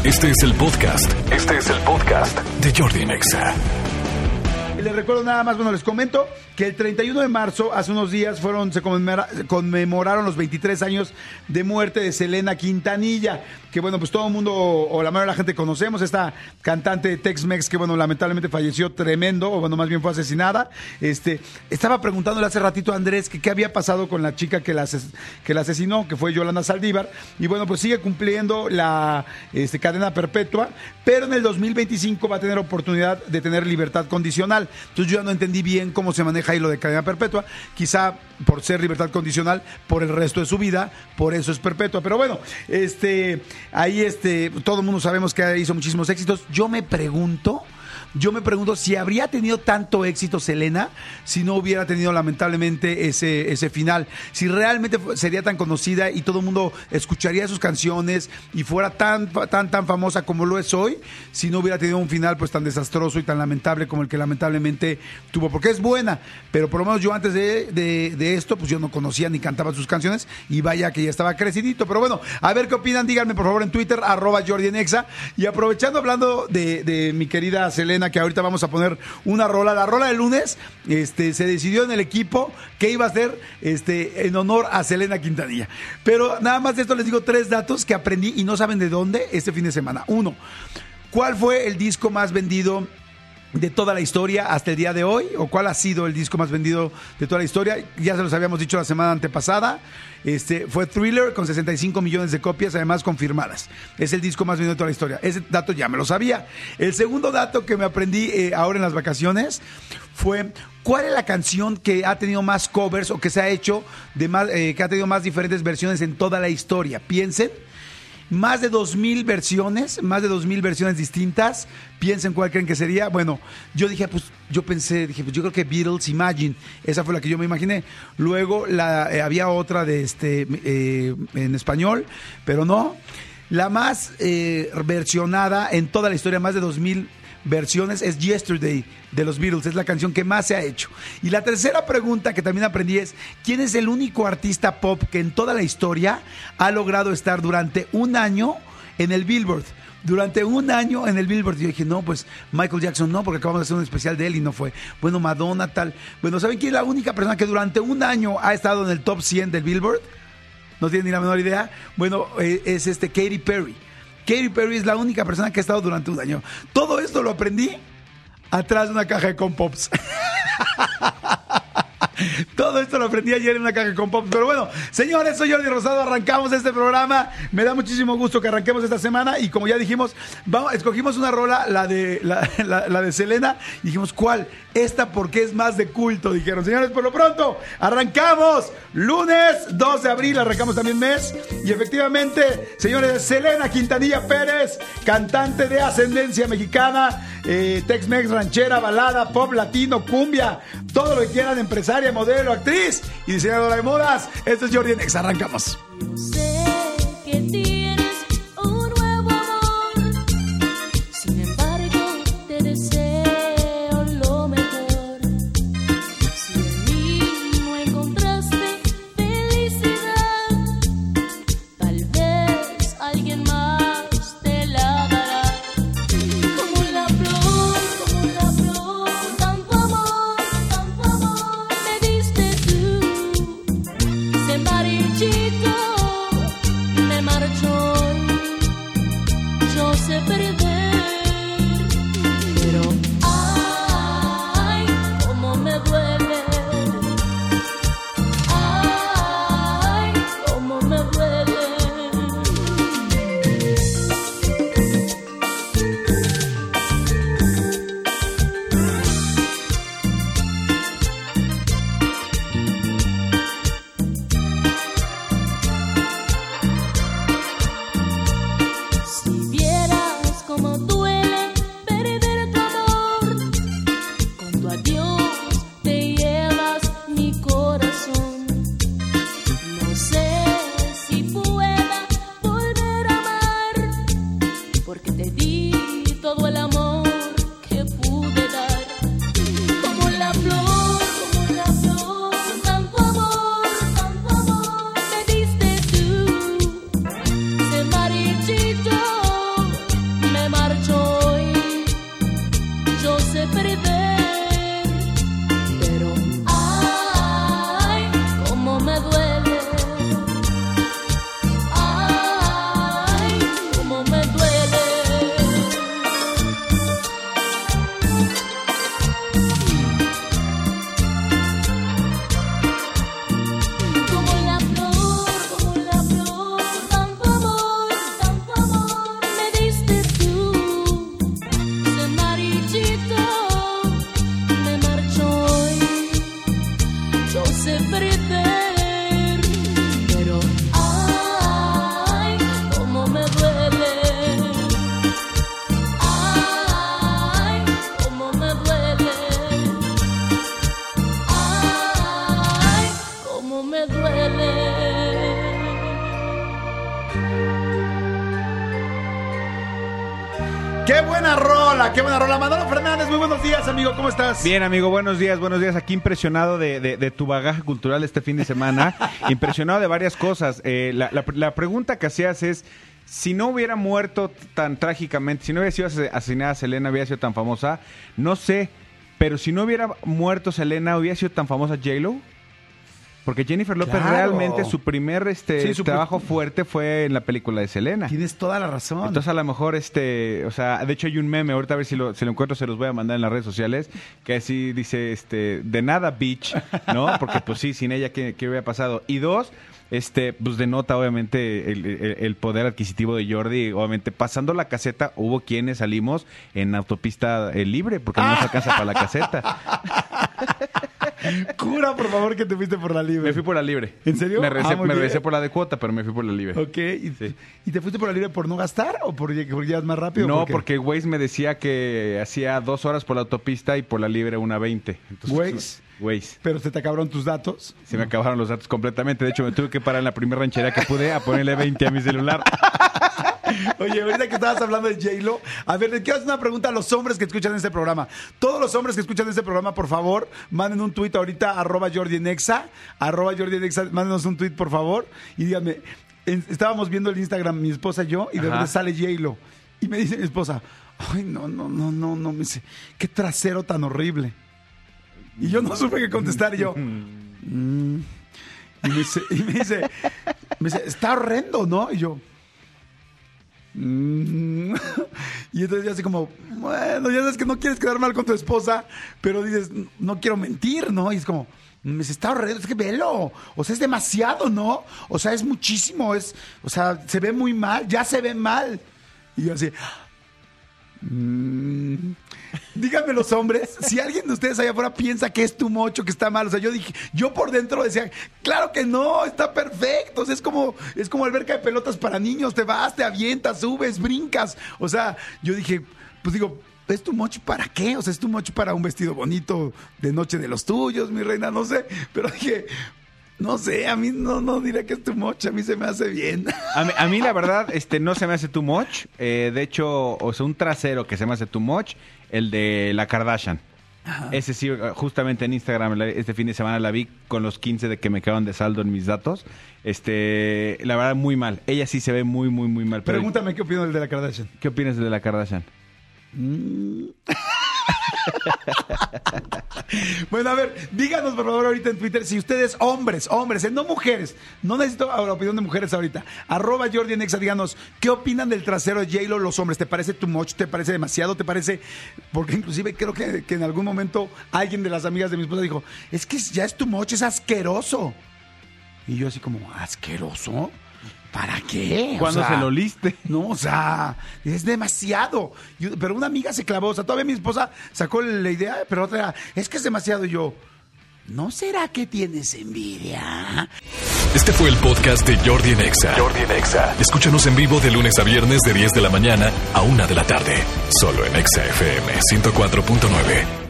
Este es el podcast de Jordi Nexa. Les recuerdo nada más, bueno, les comento que el 31 de marzo, hace unos días, se conmemoraron los 23 años de muerte de Selena Quintanilla, que bueno, pues todo el mundo, o la mayoría de la gente conocemos, esta cantante de Tex-Mex que bueno, lamentablemente falleció tremendo, o bueno, más bien fue asesinada. Estaba preguntándole hace ratito a Andrés que qué había pasado con la chica que la asesinó, que fue Yolanda Saldívar, y bueno, pues sigue cumpliendo la cadena perpetua, pero en el 2025 va a tener oportunidad de tener libertad condicional. Entonces yo ya no entendí bien cómo se maneja ahí lo de cadena perpetua, quizá por ser libertad condicional por el resto de su vida, por eso es perpetua, pero bueno, ahí todo el mundo sabemos que hizo muchísimos éxitos. Yo me pregunto si habría tenido tanto éxito Selena si no hubiera tenido lamentablemente ese final, si realmente sería tan conocida y todo el mundo escucharía sus canciones y fuera tan famosa como lo es hoy, si no hubiera tenido un final pues tan desastroso y tan lamentable como el que lamentablemente tuvo, porque es buena, pero por lo menos yo antes de esto pues yo no conocía ni cantaba sus canciones y vaya que ya estaba crecidito. Pero bueno, a ver qué opinan, díganme por favor en Twitter @JordiNexa. Y aprovechando, hablando de mi querida Selena, que ahorita vamos a poner una rola, la rola del lunes, se decidió en el equipo que iba a ser en honor a Selena Quintanilla. Pero nada más de esto les digo 3 datos que aprendí y no saben de dónde este fin de semana. 1, ¿cuál fue el disco más vendido de toda la historia hasta el día de hoy? ¿O cuál ha sido el disco más vendido de toda la historia? Ya se los habíamos dicho la semana antepasada. Fue Thriller con 65 millones de copias, además confirmadas. Es el disco más vendido de toda la historia. Ese dato ya me lo sabía. El segundo dato que me aprendí ahora en las vacaciones fue: ¿cuál es la canción que ha tenido más covers o que se ha hecho que ha tenido más diferentes versiones en toda la historia? Piensen. Más de 2,000 versiones distintas. Piensen cuál creen que sería. Bueno, yo dije, pues yo creo que Beatles, Imagine. Esa fue la que yo me imaginé. Luego había otra en español, pero no. La más versionada en toda la historia, más de 2,000 versiones, es Yesterday de los Beatles. Es la canción que más se ha hecho. Y la tercera pregunta que también aprendí es: ¿quién es el único artista pop que en toda la historia ha logrado estar durante un año en el Billboard? Durante un año en el Billboard. Yo dije, no, pues Michael Jackson no, porque acabamos de hacer un especial de él y no fue. Bueno, Madonna, tal. Bueno, ¿saben quién es la única persona que durante un año ha estado en el top 100 del Billboard? ¿No tienen ni la menor idea? Bueno, es Katy Perry. Katy Perry es la única persona que ha estado durante un año. Todo esto lo aprendí atrás de una caja de Compops. Todo esto lo aprendí ayer en una caja de Compops. Pero bueno, señores, soy Jordi Rosado. Arrancamos este programa. Me da muchísimo gusto que arranquemos esta semana. Y como ya dijimos, escogimos una rola, la de Selena. Y dijimos, ¿cuál? Esta porque es más de culto, dijeron. Señores, por lo pronto, arrancamos. Lunes 2 de abril, arrancamos también mes. Y efectivamente, señores, Selena Quintanilla Pérez, cantante de ascendencia mexicana, Tex-Mex, ranchera, balada, pop, latino, cumbia, todo lo que quieran, empresaria, modelo, actriz y diseñadora de modas. Esto es Jordi Nexa, arrancamos. Sé que tienes un nuevo amor, sin embargo te deseo lo mejor. Si en mí no encontraste felicidad, tal vez alguien más te la dará. Como la flor, tanto amor me diste tú. Somebody chico, ¡Qué buena rola! ¡Qué buena rola! Manolo Fernández, muy buenos días, amigo. ¿Cómo estás? Bien, amigo, buenos días. Aquí impresionado de tu bagaje cultural este fin de semana. Impresionado de varias cosas. La pregunta que hacías es, si no hubiera muerto tan trágicamente, si no hubiera sido asesinada Selena, hubiera sido tan famosa, no sé, pero si no hubiera muerto Selena, ¿hubiera sido tan famosa J-Lo? Porque Jennifer López realmente su primer trabajo fuerte fue en la película de Selena. Tienes toda la razón. Entonces a lo mejor o sea, de hecho hay un meme, ahorita a ver si lo encuentro, se los voy a mandar en las redes sociales, que así dice, de nada bitch, ¿no? Porque pues sí, sin ella, ¿qué hubiera pasado? Y dos, pues denota obviamente el poder adquisitivo de Jordi. Obviamente pasando la caseta hubo quienes salimos en autopista libre porque no nos alcanza para la caseta. Cura, por favor, que te fuiste por la libre. Me fui por la libre. ¿En serio? Me regresé por la de cuota, pero me fui por la libre. Ok. ¿Y te fuiste por la libre por no gastar o porque llegas más rápido? No, porque Waze me decía que hacía 2 horas por la autopista y por la libre 1:20. Waze. ¿Pero se te acabaron tus datos? Se me acabaron los datos completamente. De hecho, me tuve que parar en la primera ranchería que pude a ponerle 20 a mi celular. Oye, ahorita que estabas hablando de J-Lo, a ver, le quiero hacer una pregunta a los hombres que escuchan este programa. Todos los hombres que escuchan este programa, por favor, manden un tuit ahorita, @JordiEnexa, mándenos un tuit, por favor, y díganme, estábamos viendo el Instagram, mi esposa y yo, y de repente sale J-Lo, y me dice mi esposa, ay, no, me dice, qué trasero tan horrible. Y yo no supe qué contestar, y yo, Y me dice, está horrendo, ¿no? Y yo, y entonces ya así como, bueno, ya sabes que no quieres quedar mal con tu esposa, pero dices, no quiero mentir, ¿no? Y es como, me dice, está horrendo, es que velo, o sea, es demasiado, ¿no? O sea, es muchísimo, o sea, se ve muy mal, ya se ve mal. Y yo así, díganme los hombres, si alguien de ustedes allá afuera piensa que es too much o que está mal. O sea, yo por dentro decía, claro que no, está perfecto. O sea, es como alberca de pelotas para niños, te vas, te avientas, subes, brincas. O sea, yo dije, pues digo, ¿es too much para qué? O sea, ¿es too much para un vestido bonito de noche de los tuyos, mi reina? No sé, pero dije, no sé, a mí no diría que es too much, a mí se me hace bien. A mí la verdad, no se me hace too much. De hecho, o sea, un trasero que se me hace too much, el de la Kardashian. Ajá. Ese sí, justamente en Instagram este fin de semana la vi con los 15 de que me quedaron de saldo en mis datos. La verdad, muy mal. Ella sí se ve muy, muy, muy mal. Pero pregúntame qué opino del de la Kardashian. ¿Qué opinas del de la Kardashian? Bueno, a ver, díganos por favor ahorita en Twitter si ustedes, hombres, no mujeres, no necesito la opinión de mujeres ahorita, @JordiEnexa, díganos, ¿qué opinan del trasero de J-Lo los hombres? ¿Te parece too much? ¿Te parece demasiado? ¿Te parece? Porque inclusive creo que en algún momento alguien de las amigas de mi esposa dijo, es que ya es too much, es asqueroso. Y yo así como, ¿asqueroso? ¿Para qué? ¿Cuándo se lo oliste? No, o sea, es demasiado. Pero una amiga se clavó, o sea, todavía mi esposa sacó la idea, pero otra era, es que es demasiado. Y yo, ¿no será que tienes envidia? Este fue el podcast de Jordi en Exa. Escúchanos en vivo de lunes a viernes de 10 de la mañana a 1 de la tarde. Solo en Exa FM 104.9.